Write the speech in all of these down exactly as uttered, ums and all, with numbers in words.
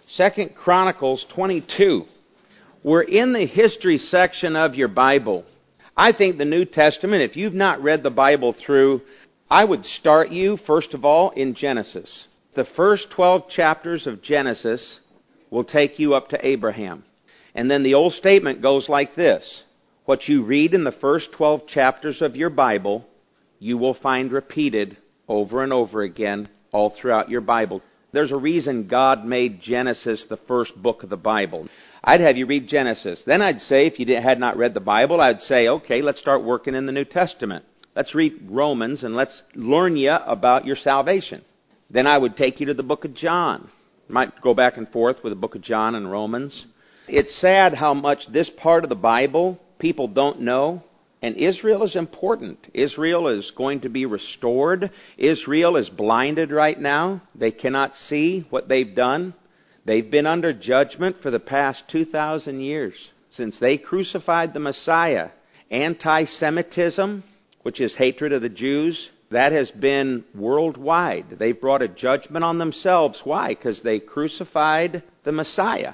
Second Chronicles twenty-two. We're in the history section of your Bible. I think the New Testament, if you've not read the Bible through, I would start you, first of all, in Genesis. The first twelve chapters of Genesis will take you up to Abraham. And then the old statement goes like this: what you read in the first twelve chapters of your Bible, you will find repeated over and over again all throughout your Bible. There's a reason God made Genesis the first book of the Bible. I'd have you read Genesis. Then I'd say, if you had not read the Bible, I'd say, okay, let's start working in the New Testament. Let's read Romans and let's learn you about your salvation. Then I would take you to the book of John. Might go back and forth with the book of John and Romans. It's sad how much this part of the Bible people don't know. And Israel is important. Israel is going to be restored. Israel is blinded right now. They cannot see what they've done. They've been under judgment for the past two thousand years. Since they crucified the Messiah, anti-Semitism, which is hatred of the Jews, that has been worldwide. They've brought a judgment on themselves. Why? Because they crucified the Messiah.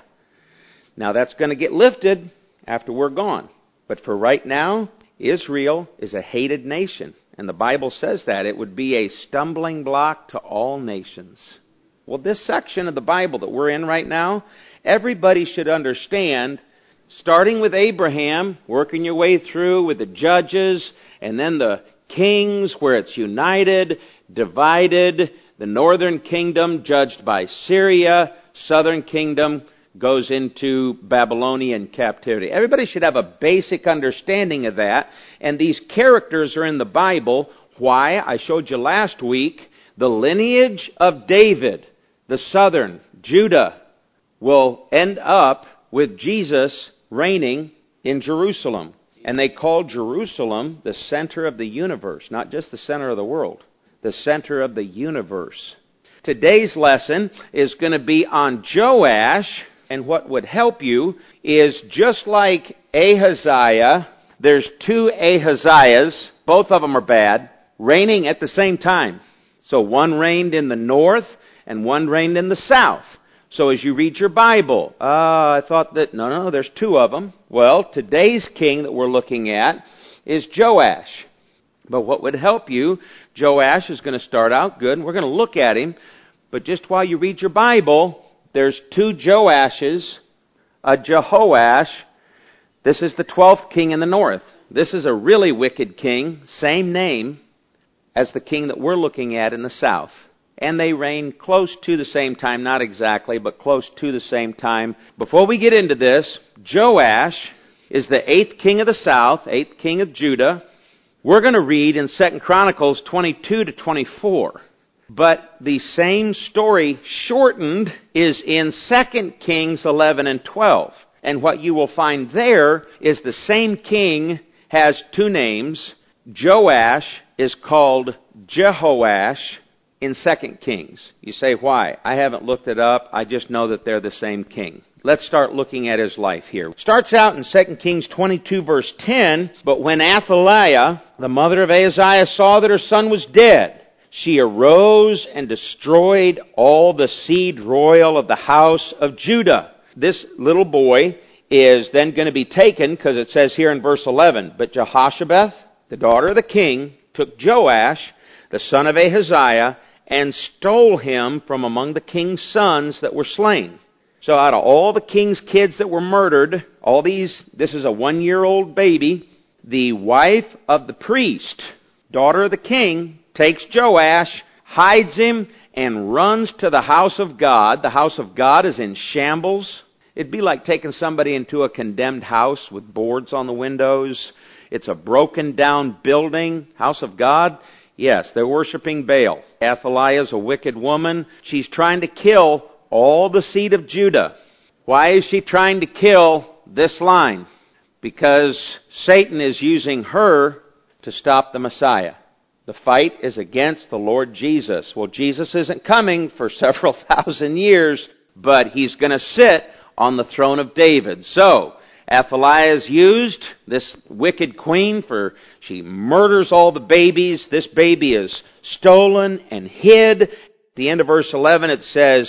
Now that's going to get lifted after we're gone. But for right now, Israel is a hated nation. And the Bible says that. It would be a stumbling block to all nations. Well, this section of the Bible that we're in right now, everybody should understand, starting with Abraham, working your way through with the judges, and then the kings where it's united, divided, the northern kingdom judged by Syria, southern kingdom goes into Babylonian captivity. Everybody should have a basic understanding of that. And these characters are in the Bible. Why? I showed you last week. The lineage of David, the southern, Judah, will end up with Jesus reigning in Jerusalem. And they call Jerusalem the center of the universe, not just the center of the world, the center of the universe. Today's lesson is going to be on Joash. And what would help you is, just like Ahaziah, there's two Ahaziahs, both of them are bad, reigning at the same time. So one reigned in the north and one reigned in the south. So as you read your Bible, uh, I thought that, no, no, there's two of them. Well, today's king that we're looking at is Joash. But what would help you, Joash is going to start out good, and we're going to look at him. But just while you read your Bible, there's two Joashes, a Jehoash. This is the twelfth king in the north. This is a really wicked king, same name as the king that we're looking at in the south. And they reign close to the same time, not exactly, but close to the same time. Before we get into this, Joash is the eighth king of the south, eighth king of Judah. We're going to read in Second Chronicles twenty-two to twenty-four. But the same story shortened is in Second Kings eleven and twelve. And what you will find there is the same king has two names. Joash is called Jehoash in Second Kings. You say, why? I haven't looked it up. I just know that they're the same king. Let's start looking at his life here. Starts out in Second Kings twenty-two verse ten. But when Athaliah, the mother of Ahaziah, saw that her son was dead, she arose and destroyed all the seed royal of the house of Judah. This little boy is then going to be taken, because it says here in verse eleven, but Jehoshabeth, the daughter of the king, took Joash, the son of Ahaziah, and stole him from among the king's sons that were slain. So out of all the king's kids that were murdered, all these, this is a one-year-old baby, the wife of the priest, daughter of the king, takes Joash, hides him, and runs to the house of God. The house of God is in shambles. It'd be like taking somebody into a condemned house with boards on the windows. It's a broken down building. House of God? Yes, they're worshiping Baal. Athaliah is a wicked woman. She's trying to kill all the seed of Judah. Why is she trying to kill this line? Because Satan is using her to stop the Messiah. The fight is against the Lord Jesus. Well, Jesus isn't coming for several thousand years, but he's going to sit on the throne of David. So, Athaliah is used, this wicked queen, for she murders all the babies. This baby is stolen and hid. At the end of verse eleven it says,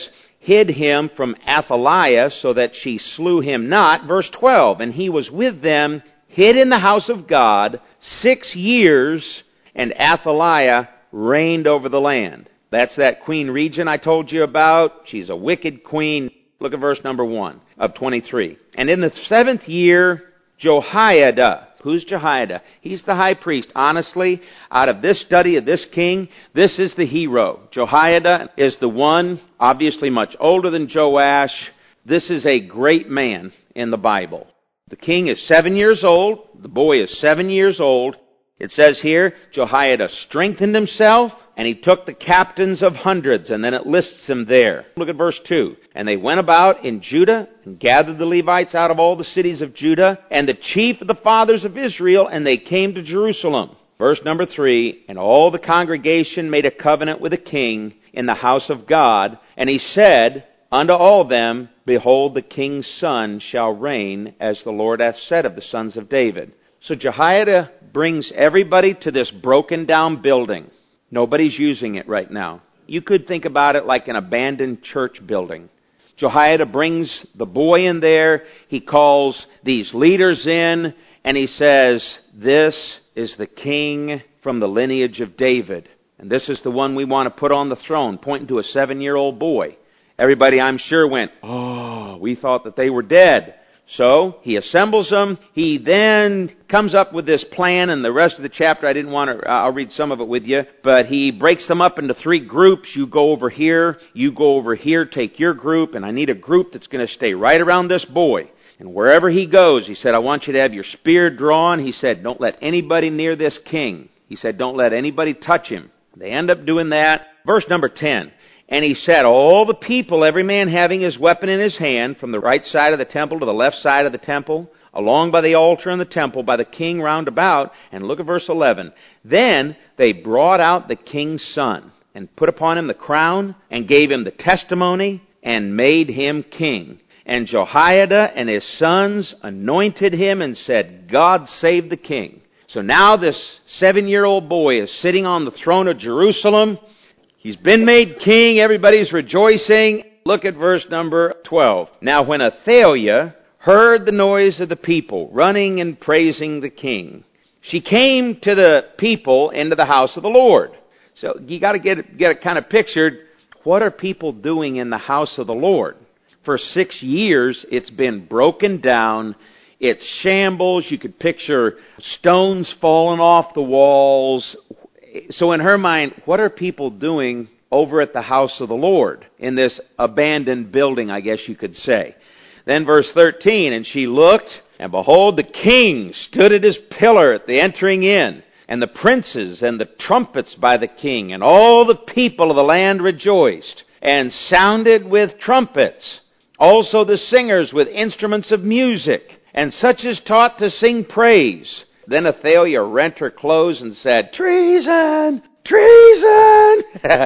hid him from Athaliah so that she slew him not. Verse twelve, and he was with them, hid in the house of God, six years, and Athaliah reigned over the land. That's that Queen Regent I told you about. She's a wicked queen. Look at verse number one of twenty-three. And in the seventh year, Jehoiada. Who's Jehoiada? He's the high priest. Honestly, out of this study of this king, this is the hero. Jehoiada is the one, obviously much older than Joash. This is a great man in the Bible. The king is seven years old. The boy is seven years old. It says here, Jehoiada strengthened himself, and he took the captains of hundreds, and then it lists them there. Look at verse two. And they went about in Judah, and gathered the Levites out of all the cities of Judah, and the chief of the fathers of Israel, and they came to Jerusalem. Verse number three, and all the congregation made a covenant with the king in the house of God, and he said unto all them, behold, the king's son shall reign, as the Lord hath said of the sons of David. So Jehoiada brings everybody to this broken down building. Nobody's using it right now. You could think about it like an abandoned church building. Jehoiada brings the boy in there. He calls these leaders in, and he says, this is the king from the lineage of David. And this is the one we want to put on the throne, pointing to a seven-year-old boy. Everybody, I'm sure, went, oh, we thought that they were dead. So, he assembles them. He then comes up with this plan, and the rest of the chapter, I didn't want to, I'll read some of it with you, but he breaks them up into three groups. You go over here, you go over here, take your group, and I need a group that's going to stay right around this boy. And wherever he goes, he said, I want you to have your spear drawn. He said, don't let anybody near this king. He said, don't let anybody touch him. They end up doing that. Verse number ten. And he said, all the people, every man having his weapon in his hand, from the right side of the temple to the left side of the temple, along by the altar in the temple, by the king round about. And look at verse eleven. Then they brought out the king's son, and put upon him the crown, and gave him the testimony, and made him king. And Jehoiada and his sons anointed him, and said, God save the king. So now this seven-year-old boy is sitting on the throne of Jerusalem. He's been made king. Everybody's rejoicing. Look at verse number twelve. Now when Athaliah heard the noise of the people running and praising the king, she came to the people into the house of the Lord. So you got to get get it kind of pictured. What are people doing in the house of the Lord? For six years, it's been broken down. It's shambles. You could picture stones falling off the walls. So in her mind, what are people doing over at the house of the Lord in this abandoned building, I guess you could say? Then verse thirteen, and she looked, and behold, the king stood at his pillar at the entering in, and the princes and the trumpets by the king, and all the people of the land rejoiced, and sounded with trumpets. Also the singers with instruments of music, and such as taught to sing praise. Then Athaliah rent her clothes and said, treason! Treason!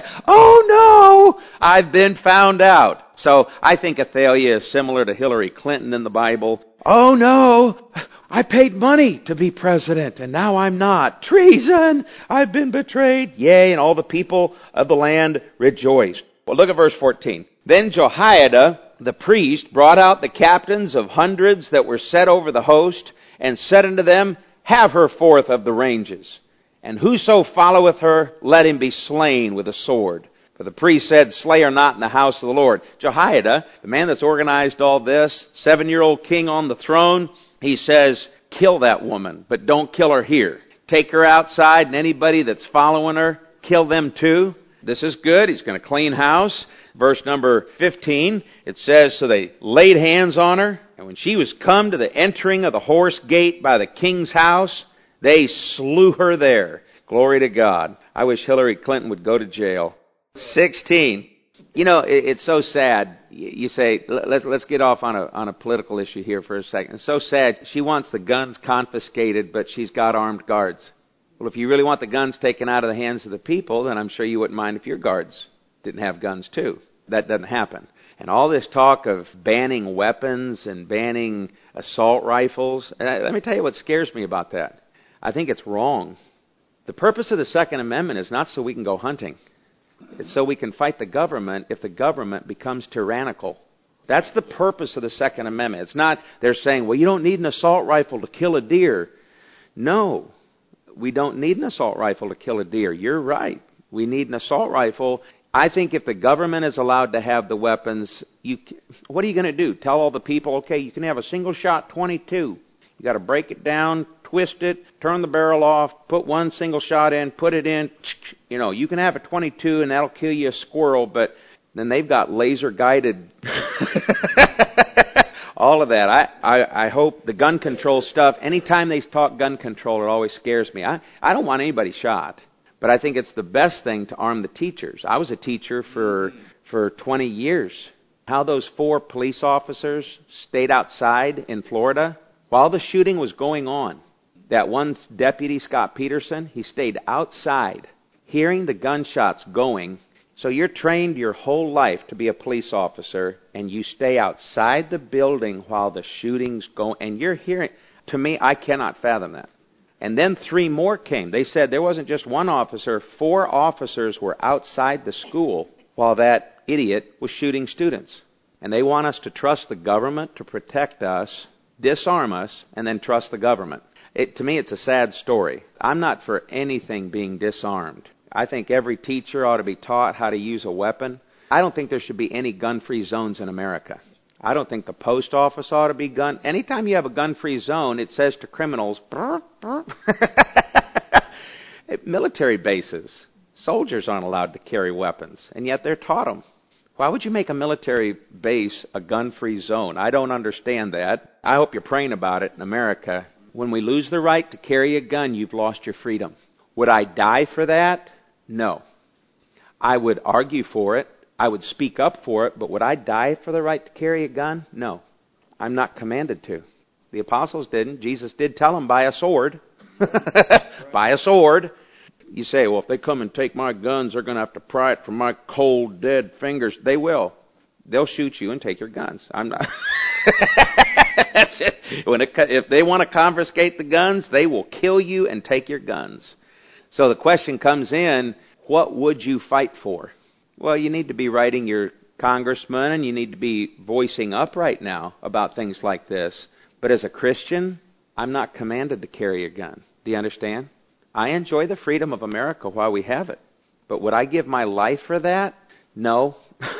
Oh no! I've been found out. So I think Athaliah is similar to Hillary Clinton in the Bible. Oh no! I paid money to be president and now I'm not. Treason! I've been betrayed. Yea, and all the people of the land rejoiced. Well, look at verse fourteen. Then Jehoiada, the priest, brought out the captains of hundreds that were set over the host, and said unto them, have her forth of the ranges, and whoso followeth her, let him be slain with a sword. For the priest said, slay her not in the house of the Lord. Jehoiada, the man that's organized all this, seven-year-old king on the throne, he says, kill that woman, but don't kill her here. Take her outside, and anybody that's following her, kill them too. This is good. He's going to clean house. Verse number fifteen, it says, so they laid hands on her, and when she was come to the entering of the horse gate by the king's house, they slew her there. Glory to God. I wish Hillary Clinton would go to jail. sixteen. You know, it, it's so sad. You say, let, let's get off on a, on a political issue here for a second. It's so sad. She wants the guns confiscated, but she's got armed guards. Well, if you really want the guns taken out of the hands of the people, then I'm sure you wouldn't mind if your guards didn't have guns too. That doesn't happen. And all this talk of banning weapons and banning assault rifles, and let me tell you what scares me about that. I think it's wrong. The purpose of the Second Amendment is not so we can go hunting. It's so we can fight the government if the government becomes tyrannical. That's the purpose of the Second Amendment. It's not they're saying, well, you don't need an assault rifle to kill a deer. No, we don't need an assault rifle to kill a deer. You're right. We need an assault rifle. I think if the government is allowed to have the weapons, you, what are you going to do? Tell all the people, okay, you can have a single shot twenty-two. You got to break it down, twist it, turn the barrel off, put one single shot in, put it in. You know, you can have a twenty-two and that'll kill you a squirrel, but then they've got laser guided. All of that. I, I, I hope the gun control stuff, anytime they talk gun control, it always scares me. I, I don't want anybody shot. But I think it's the best thing to arm the teachers. I was a teacher for for twenty years. How those four police officers stayed outside in Florida while the shooting was going on. That one deputy, Scott Peterson, he stayed outside hearing the gunshots going. So you're trained your whole life to be a police officer, and you stay outside the building while the shooting's going, and you're hearing. To me, I cannot fathom that. And then three more came. They said there wasn't just one officer, four officers were outside the school while that idiot was shooting students. And they want us to trust the government to protect us, disarm us, and then trust the government. It, to me, it's a sad story. I'm not for anything being disarmed. I think every teacher ought to be taught how to use a weapon. I don't think there should be any gun-free zones in America. I don't think the post office ought to be gun. Anytime you have a gun-free zone, it says to criminals, brr, brr. Military bases, soldiers aren't allowed to carry weapons, and yet they're taught them. Why would you make a military base a gun-free zone? I don't understand that. I hope you're praying about it in America. When we lose the right to carry a gun, you've lost your freedom. Would I die for that? No. I would argue for it. I would speak up for it, but would I die for the right to carry a gun? No. I'm not commanded to. The apostles didn't. Jesus did tell them, buy a sword. Buy a sword. You say, well, if they come and take my guns, they're going to have to pry it from my cold, dead fingers. They will. They'll shoot you and take your guns. I'm not. That's it. When it. If they want to confiscate the guns, they will kill you and take your guns. So the question comes in, what would you fight for? Well, you need to be writing your congressman, and you need to be voicing up right now about things like this. But as a Christian, I'm not commanded to carry a gun. Do you understand? I enjoy the freedom of America while we have it. But would I give my life for that? No.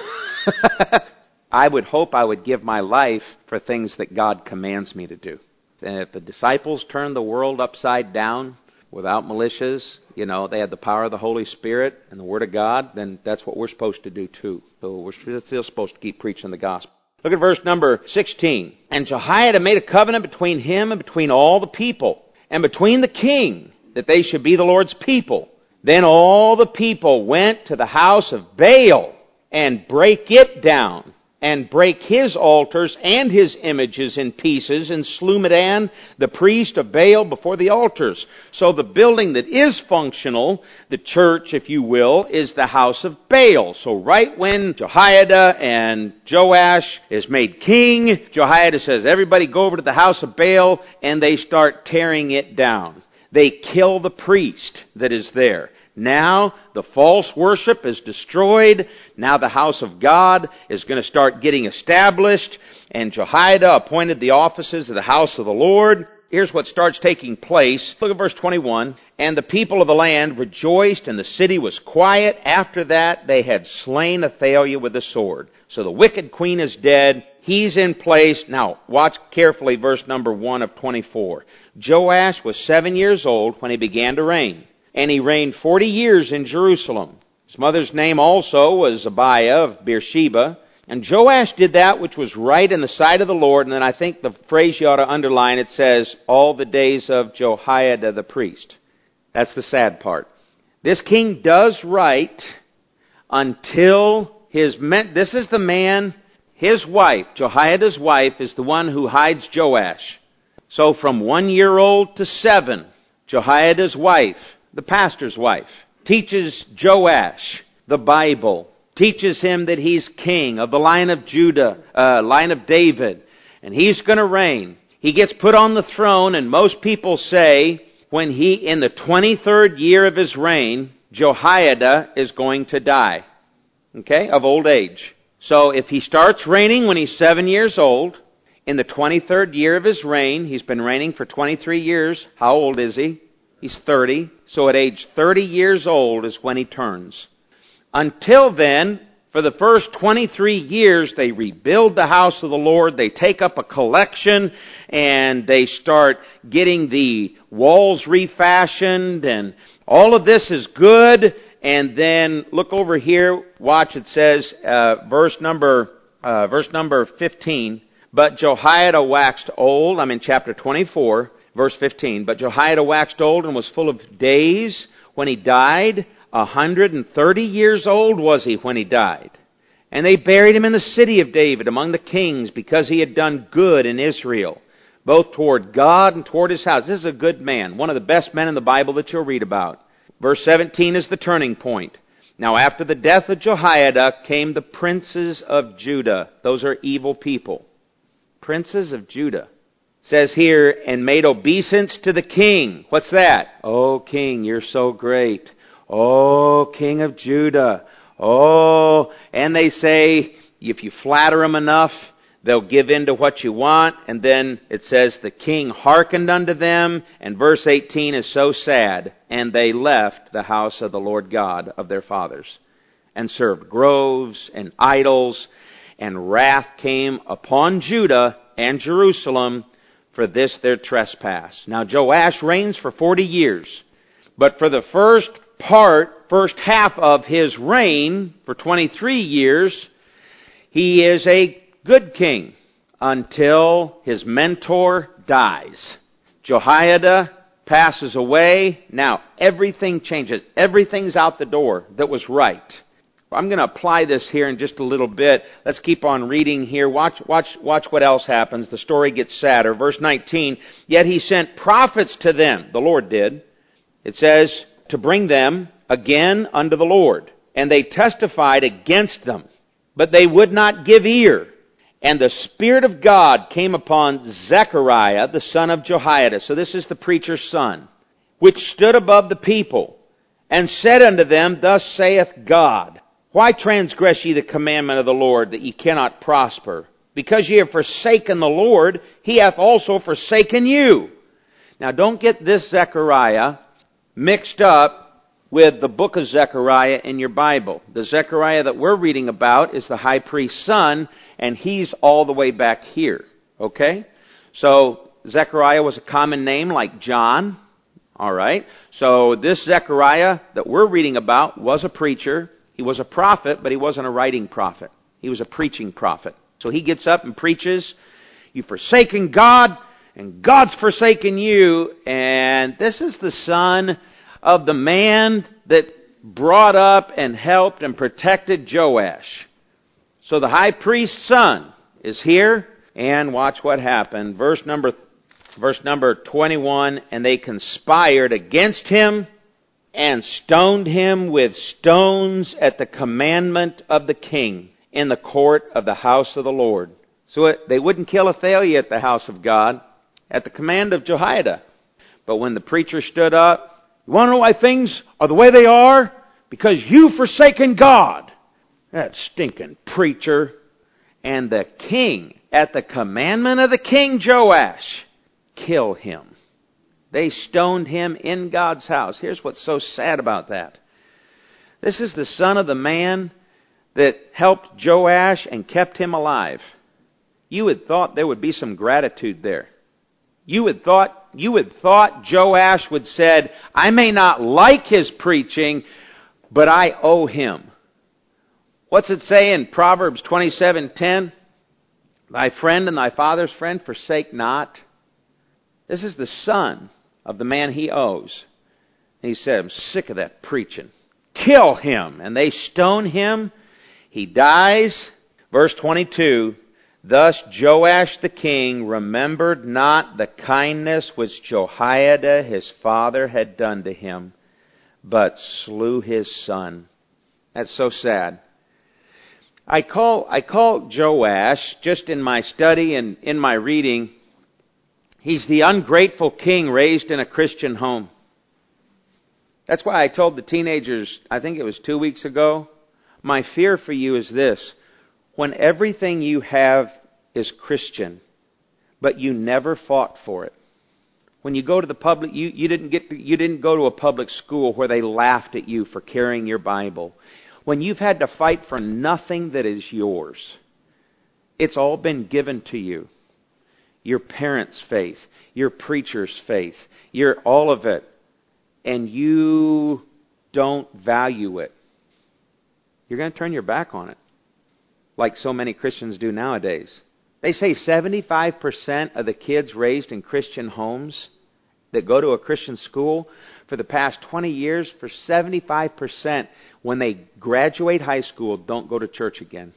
I would hope I would give my life for things that God commands me to do. And if the disciples turned the world upside down without militias, you know, they had the power of the Holy Spirit and the Word of God, then that's what we're supposed to do too. So we're still supposed to keep preaching the gospel. Look at verse number sixteen. And Jehoiada made a covenant between him and between all the people, and between the king, that they should be the Lord's people. Then all the people went to the house of Baal and brake it down, and brake his altars and his images in pieces, and slew Medan, the priest of Baal, before the altars. So the building that is functional, the church, if you will, is the house of Baal. So right when Jehoiada and Joash is made king, Jehoiada says, everybody go over to the house of Baal, and they start tearing it down. They kill the priest that is there. Now the false worship is destroyed. Now the house of God is going to start getting established. And Jehoiada appointed the offices of the house of the Lord. Here's what starts taking place. Look at verse twenty-one. And the people of the land rejoiced, and the city was quiet. After that they had slain Athaliah with the sword. So the wicked queen is dead. He's in place. Now, watch carefully verse number one of twenty-four. Joash was seven years old when he began to reign. And he reigned forty years in Jerusalem. His mother's name also was Abiah of Beersheba. And Joash did that which was right in the sight of the Lord. And then I think the phrase you ought to underline, it says, all the days of Jehoiada the priest. That's the sad part. This king does right until his men, this is the man, his wife, Jehoiada's wife, is the one who hides Joash. So from one year old to seven, Jehoiada's wife, the pastor's wife, teaches Joash the Bible, teaches him that he's king of the line of Judah, uh, line of David, and he's going to reign. He gets put on the throne, and most people say when he, in the twenty-third year of his reign, Jehoiada is going to die, okay, of old age. So if he starts reigning when he's seven years old, in the twenty-third year of his reign, he's been reigning for twenty-three years. How old is he? He's thirty. So at age thirty years old is when he turns. Until then, for the first twenty-three years, they rebuild the house of the Lord. They take up a collection and they start getting the walls refashioned, and all of this is good. And then look over here. Watch, it says, uh, verse number uh, verse number fifteen. But Jehoiada waxed old. I'm in chapter twenty-four, verse fifteen. But Jehoiada waxed old and was full of days when he died. A hundred and thirty years old was he when he died. And they buried him in the city of David among the kings, because he had done good in Israel, both toward God and toward his house. This is a good man, one of the best men in the Bible that you'll read about. Verse seventeen is the turning point. Now after the death of Jehoiada came the princes of Judah. Those are evil people. Princes of Judah. It says here, and made obeisance to the king. What's that? Oh, king, you're so great. Oh, king of Judah. Oh, and they say, if you flatter them enough, they'll give in to what you want. And then it says, the king hearkened unto them. And verse eighteen is so sad. And they left the house of the Lord God of their fathers, and served groves and idols. And wrath came upon Judah and Jerusalem for this their trespass. Now Joash reigns for forty years. But for the first part, first half of his reign, for twenty-three years, he is a good king until his mentor dies. Jehoiada passes away. Now everything changes. Everything's out the door that was right. I'm going to apply this here in just a little bit. Let's keep on reading here. Watch, watch, watch what else happens. The story gets sadder. Verse nineteen, yet he sent prophets to them. The Lord did. It says, to bring them again unto the Lord. And they testified against them, but they would not give ear. And the Spirit of God came upon Zechariah, the son of Jehoiada. So this is the preacher's son, which stood above the people, and said unto them, thus saith God, why transgress ye the commandment of the Lord, that ye cannot prosper? Because ye have forsaken the Lord, he hath also forsaken you. Now don't get this Zechariah mixed up with the book of Zechariah in your Bible. The Zechariah that we're reading about is the high priest's son, and he's all the way back here. Okay? So Zechariah was a common name like John. All right? So this Zechariah that we're reading about was a preacher. He was a prophet, but he wasn't a writing prophet. He was a preaching prophet. So he gets up and preaches, you've forsaken God, and God's forsaken you. And this is the son of the man that brought up and helped and protected Joash. So the high priest's son is here, and watch what happened. Verse number, verse number twenty-one, and they conspired against him and stoned him with stones at the commandment of the king in the court of the house of the Lord. So it, they wouldn't kill Athaliah at the house of God at the command of Jehoiada. But when the preacher stood up, you want to know why things are the way they are? Because you've forsaken God. That stinking preacher. And the king, at the commandment of the king Joash, kill him. They stoned him in God's house. Here's what's so sad about that. This is the son of the man that helped Joash and kept him alive. You would thought there would be some gratitude there. You would thought, you would thought Joash would said, I may not like his preaching, but I owe him. What's it say in Proverbs twenty-seven ten? Thy friend and thy father's friend forsake not. This is the son of the man he owes. And he said, I'm sick of that preaching. Kill him. And they stone him. He dies. Verse twenty-two, thus Joash the king remembered not the kindness which Jehoiada his father had done to him, but slew his son. That's so sad. I call, I call Joash, just in my study and in my reading, he's the ungrateful king raised in a Christian home. That's why I told the teenagers, I think it was two weeks ago, my fear for you is this. When everything you have is Christian, but you never fought for it. When you go to the public, you, you didn't get to, you didn't go to a public school where they laughed at you for carrying your Bible. When you've had to fight for nothing that is yours, it's all been given to you. Your parents' faith, your preacher's faith, your all of it, and you don't value it. You're going to turn your back on it, like so many Christians do nowadays. They say seventy-five percent of the kids raised in Christian homes that go to a Christian school for the past twenty years, for seventy-five percent, when they graduate high school, don't go to church again.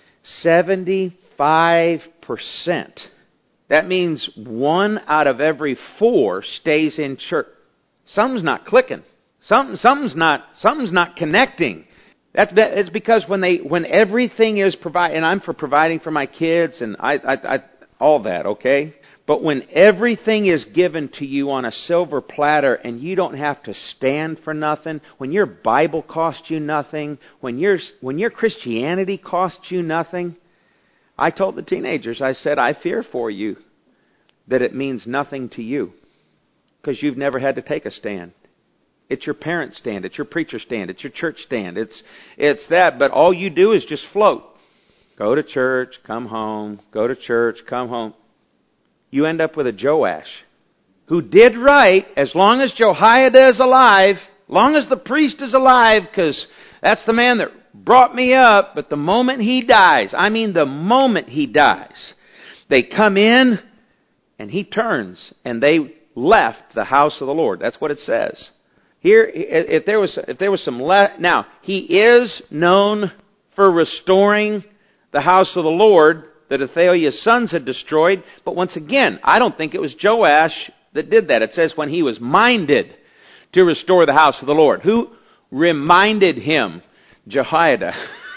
seventy-five percent. That means one out of every four stays in church. Something's not clicking. Something, something's not, something's not connecting. That's that, it's because when they when everything is provided, and I'm for providing for my kids and I, I, I all that, okay? But when everything is given to you on a silver platter and you don't have to stand for nothing, when your Bible costs you nothing, when your when your Christianity costs you nothing, I told the teenagers, I said, I fear for you that it means nothing to you because you've never had to take a stand. It's your parents' stand. It's your preacher's stand. It's your church stand. It's it's that. But all you do is just float. Go to church, come home. Go to church, come home. You end up with a Joash who did right as long as Jehoiada is alive, long as the priest is alive, because that's the man that brought me up. But the moment he dies, I mean the moment he dies, they come in and he turns and they left the house of the Lord. That's what it says. Here, if there was if there was some le- now he is known for restoring the house of the Lord that Athaliah's sons had destroyed. But once again, I don't think it was Joash that did that. It says when he was minded to restore the house of the Lord. Who reminded him? Jehoiada.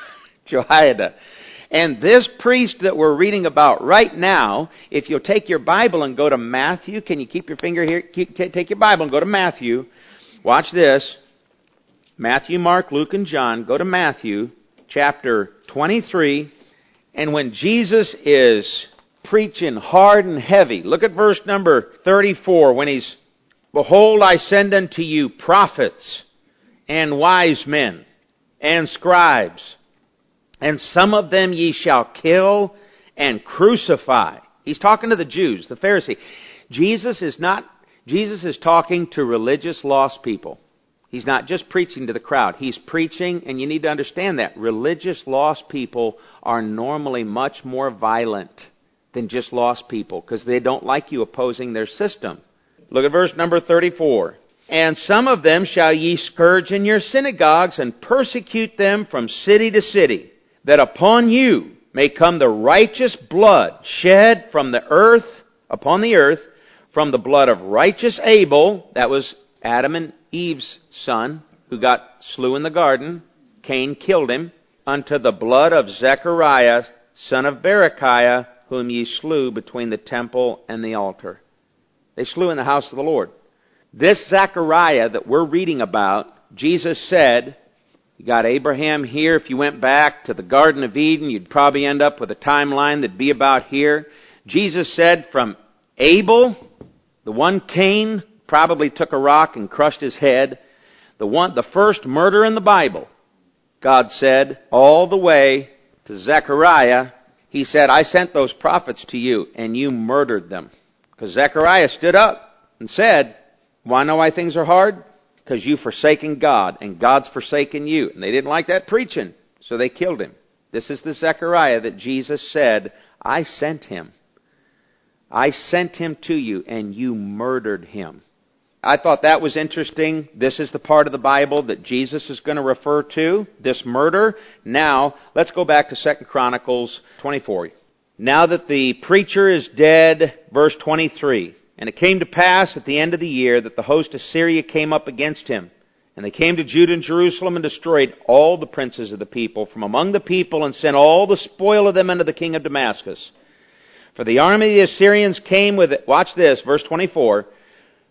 Jehoiada. And this priest that we're reading about right now, if you'll take your Bible and go to Matthew, can you keep your finger here? Keep, take your Bible and go to Matthew. Watch this. Matthew, Mark, Luke, and John. Go to Matthew chapter twenty-three. And when Jesus is preaching hard and heavy, look at verse number thirty-four. When he's, behold, I send unto you prophets and wise men and scribes, and some of them ye shall kill and crucify. He's talking to the Jews, the Pharisees. Jesus is not, Jesus is talking to religious lost people. He's not just preaching to the crowd. He's preaching, and you need to understand that. Religious lost people are normally much more violent than just lost people because they don't like you opposing their system. Look at verse number thirty-four. And some of them shall ye scourge in your synagogues and persecute them from city to city, that upon you may come the righteous blood shed from the earth, upon the earth, from the blood of righteous Abel, that was Adam and Eve's son, who got slew in the garden. Cain killed him. Unto the blood of Zechariah, son of Berechiah, whom ye slew between the temple and the altar. They slew in the house of the Lord. This Zechariah that we're reading about, Jesus said, you got Abraham here. If you went back to the Garden of Eden, you'd probably end up with a timeline that'd be about here. Jesus said from Abel, the one Cain probably took a rock and crushed his head. The one, the first murder in the Bible, God said, all the way to Zechariah, He said, I sent those prophets to you, and you murdered them. Because Zechariah stood up and said, why know why things are hard? Because you've forsaken God, and God's forsaken you. And they didn't like that preaching, so they killed him. This is the Zechariah that Jesus said, I sent him. I sent him to you, and you murdered him. I thought that was interesting. This is the part of the Bible that Jesus is going to refer to, this murder. Now, let's go back to Second Chronicles twenty-four. Now that the preacher is dead, verse twenty-three. And it came to pass at the end of the year that the host of Syria came up against him. And they came to Judah and Jerusalem and destroyed all the princes of the people from among the people and sent all the spoil of them unto the king of Damascus. For the army of the Assyrians came with it. Watch this, verse twenty-four.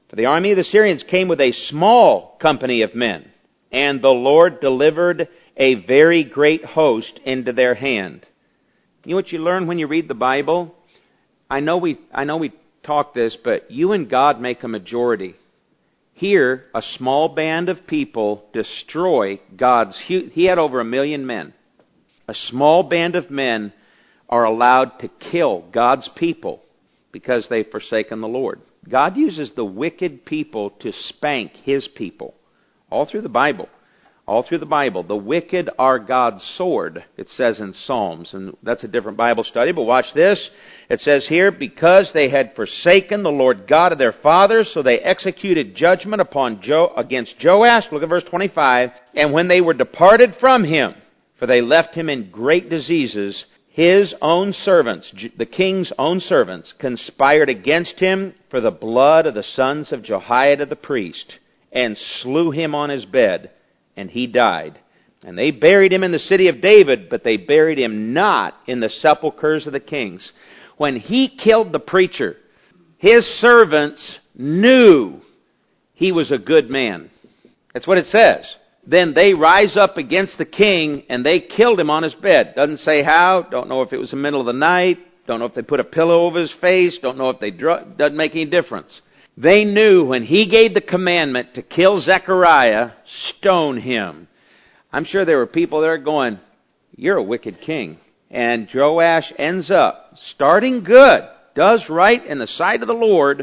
For the army of the Syrians came with a small company of men, and the Lord delivered a very great host into their hand. You know what you learn when you read the Bible? I know we, I know we talk this, but you and God make a majority. Here, a small band of people destroy God's... He had over a million men. A small band of men are allowed to kill God's people because they've forsaken the Lord. God uses the wicked people to spank His people. All through the Bible. All through the Bible. The wicked are God's sword, it says in Psalms. And that's a different Bible study, but watch this. It says here, because they had forsaken the Lord God of their fathers, so they executed judgment upon jo- against Joash. Look at verse twenty-five. And when they were departed from him, for they left him in great diseases, his own servants, the king's own servants, conspired against him for the blood of the sons of Jehoiada the priest, and slew him on his bed, and he died. And they buried him in the city of David, but they buried him not in the sepulchres of the kings. When he killed the preacher, his servants knew he was a good man. That's what it says. Then they rise up against the king, and they killed him on his bed. Doesn't say how. Don't know if it was the middle of the night. Don't know if they put a pillow over his face. Don't know if they... Dr- doesn't make any difference. They knew when he gave the commandment to kill Zechariah, stone him. I'm sure there were people there going, you're a wicked king. And Joash ends up starting good, does right in the sight of the Lord,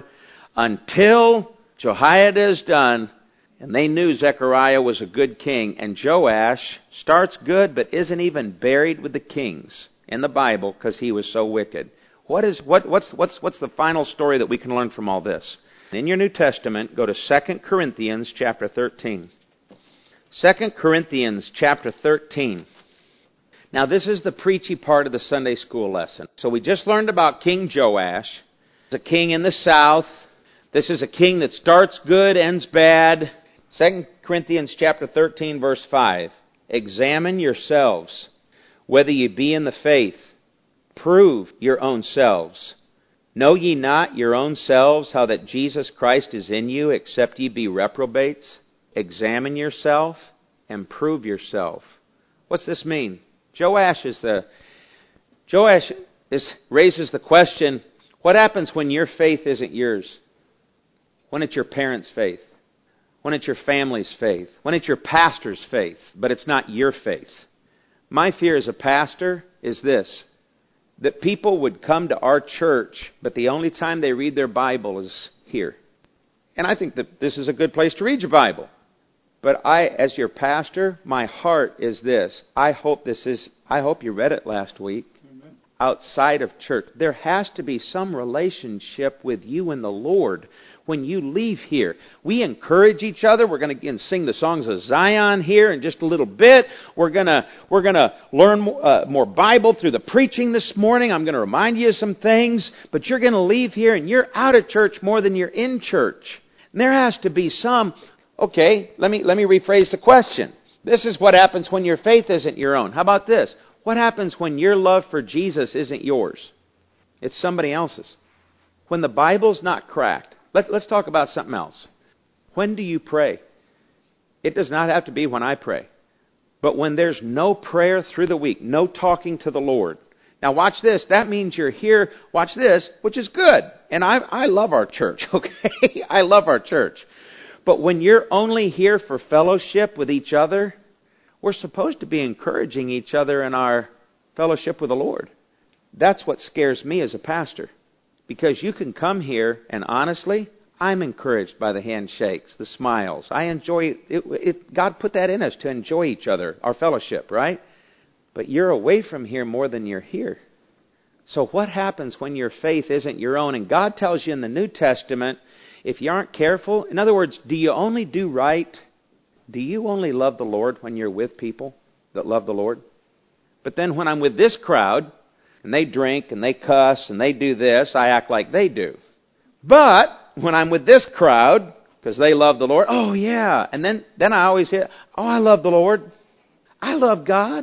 until Jehoiada is done. And they knew Zechariah was a good king. And Joash starts good, but isn't even buried with the kings in the Bible because he was so wicked. What is what what's what's what's the final story that we can learn from all this? In your New Testament, go to Second Corinthians chapter thirteen. Second Corinthians chapter thirteen. Now this is the preachy part of the Sunday school lesson. So we just learned about King Joash. He's a king in the south. This is a king that starts good, ends bad. Second Corinthians chapter thirteen, verse five. Examine yourselves, whether ye be in the faith. Prove your own selves. Know ye not your own selves how that Jesus Christ is in you, except ye be reprobates? Examine yourself and prove yourself. What's this mean? Joash is the Joash is, raises the question, what happens when your faith isn't yours? When it's your parents' faith? When it's your family's faith? When it's your pastor's faith, but it's not your faith? My fear as a pastor is this, that people would come to our church, but the only time they read their Bible is here. And I think that this is a good place to read your Bible. But I, as your pastor, my heart is this. I hope this is, I hope you read it last week. Amen. Outside of church. There has to be some relationship with you and the Lord when you leave here. We encourage each other. We're going to sing the songs of Zion here in just a little bit. We're going to we're going to learn more, uh, more Bible through the preaching this morning. I'm going to remind you of some things. But you're going to leave here and you're out of church more than you're in church. And there has to be some... Okay, let me let me rephrase the question. This is what happens when your faith isn't your own. How about this? What happens when your love for Jesus isn't yours? It's somebody else's. When the Bible's not cracked. Let's, let's talk about something else. When do you pray? It does not have to be when I pray. But when there's no prayer through the week, no talking to the Lord. Now watch this. That means you're here, watch this, which is good. And I, I love our church, okay? I love our church. But when you're only here for fellowship with each other, we're supposed to be encouraging each other in our fellowship with the Lord. That's what scares me as a pastor. Because you can come here and honestly, I'm encouraged by the handshakes, the smiles. I enjoy it, it. God put that in us to enjoy each other, our fellowship, right? But you're away from here more than you're here. So what happens when your faith isn't your own? And God tells you in the New Testament, if you aren't careful, in other words, do you only do right? Do you only love the Lord when you're with people that love the Lord? But then when I'm with this crowd, and they drink, and they cuss, and they do this, I act like they do. But when I'm with this crowd, because they love the Lord, oh yeah, and then, then I always hear, oh, I love the Lord. I love God.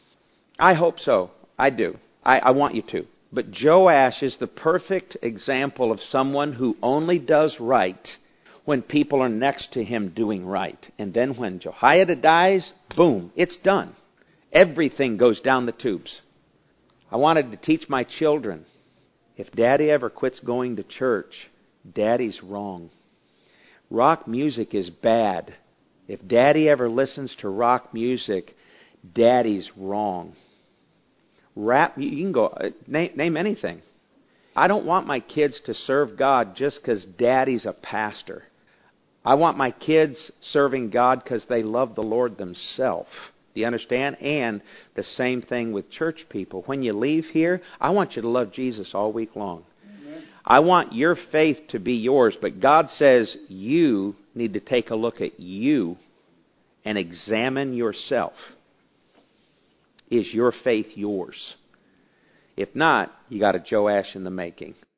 I hope so. I do. I, I want you to. But Joash is the perfect example of someone who only does right when people are next to him doing right. And then when Jehoiada dies, boom, it's done. Everything goes down the tubes. I wanted to teach my children, if Daddy ever quits going to church, Daddy's wrong. Rock music is bad. If Daddy ever listens to rock music, Daddy's wrong. Rap, you can go, name, name anything. I don't want my kids to serve God just because Daddy's a pastor. I want my kids serving God because they love the Lord themselves. Do you understand? And the same thing with church people. When you leave here, I want you to love Jesus all week long. Amen. I want your faith to be yours, but God says you need to take a look at you and examine yourself. Is your faith yours? If not, you got a Joash in the making.